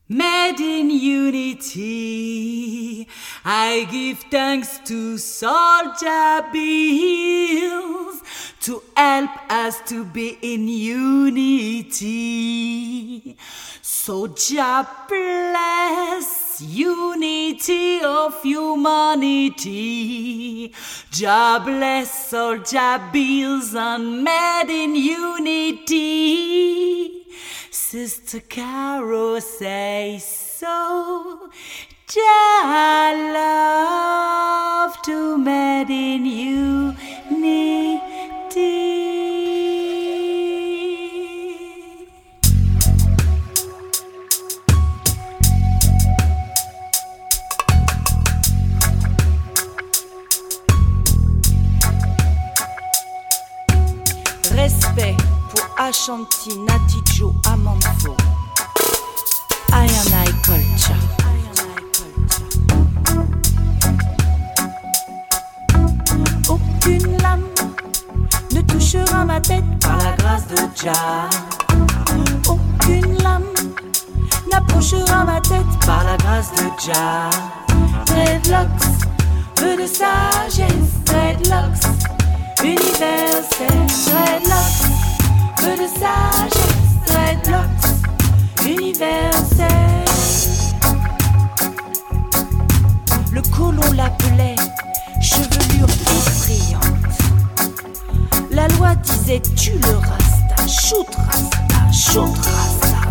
Made in unity, I give thanks to Soulja Bills to help us to be in unity. So Jah bless unity of humanity. Jah bless Soulja Bills and Made in Unity. Sister Caro say so. Jah love to Made in Unity. Respect pour Ashanti, Natty Joe, Amanfo, I Culture. Aucune lame ne touchera ma tête par la grâce de Jah. Aucune lame n'approchera ma tête par la grâce de Jah. Dreadlocks, peu de sagesse, dreadlocks, universel, dreadlocks, peu de sagesse, dreadlocks, universel. Le colon l'appelait chevelure effrayante. La loi disait tue le rasta, shoot rasta, shoot rasta.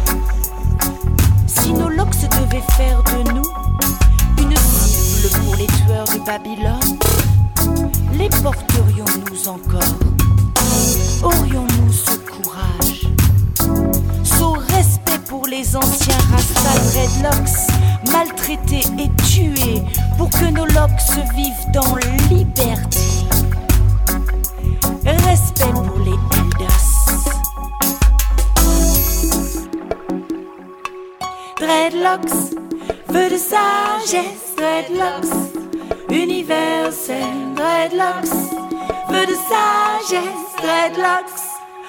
Si nos locks devaient faire de nous une cible pour les tueurs de Babylone, les porterions-nous encore? Aurions-nous ce courage? Ce respect pour les anciens Rasta dreadlocks, maltraités et tués, pour que nos locks vivent dans liberté. Respect pour les elders. Dreadlocks, feu de sagesse, dreadlocks, universel, dreadlocks, feu de sagesse, dreadlocks,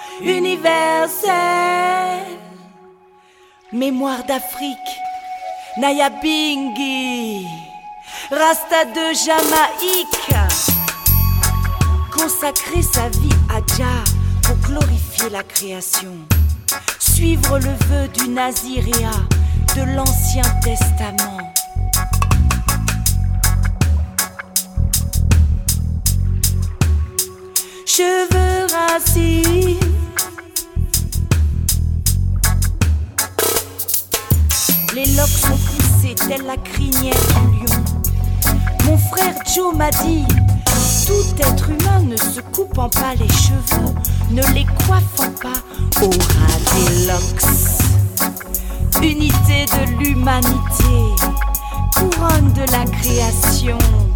universel. Mémoire d'Afrique, Naya Bingi, Rasta de Jamaïque. Consacrer sa vie à Jah pour glorifier la création. Suivre le vœu du Naziréa de l'Ancien Testament. Cheveux rassis, les locks sont poussés telle la crinière du lion. Mon frère Joe m'a dit, tout être humain ne se coupant pas les cheveux, ne les coiffant pas, aura des locks. Unité de l'humanité, couronne de la création.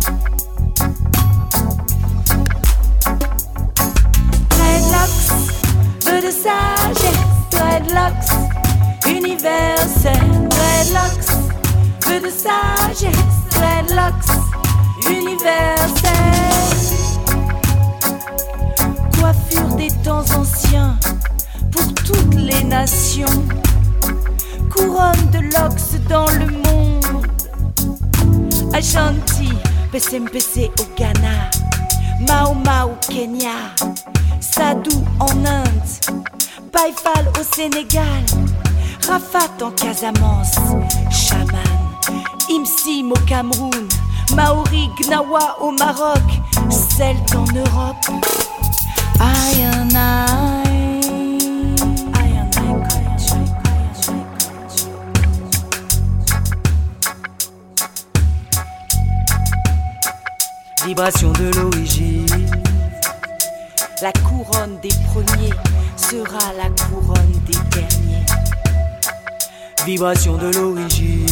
Dreadlocks, feu de sagesse, dreadlocks, universel, dreadlocks, feu de sagesse, dreadlocks, universel. Coiffure des temps anciens pour toutes les nations. Couronne de locks dans le monde. Ashanti, PCMPC au Ghana, Mau Mau Kenya, Sadou en Inde, Baïfal au Sénégal, Rafat en Casamance, Chaman, Imsim au Cameroun, Maori Gnawa au Maroc, Celte en Europe. I and I culture. Vibration de l'origine. La couronne des premiers sera la couronne des derniers. Vibration de l'origine.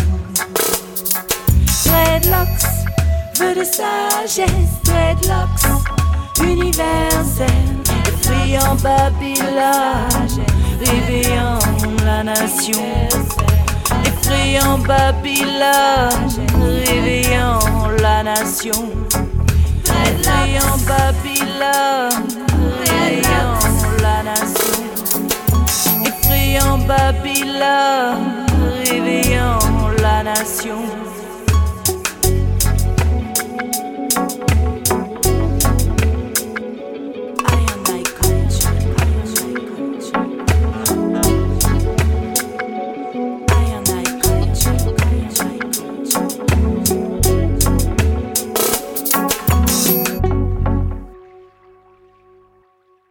Dreadlocks, feu de sagesse, dreadlocks, universel, effrayant Babylone, réveillant la nation. Effrayant Babylone, réveillant la nation. Effrayant Babylone, réveillant la nation. Effrayant Babylone, civilisation.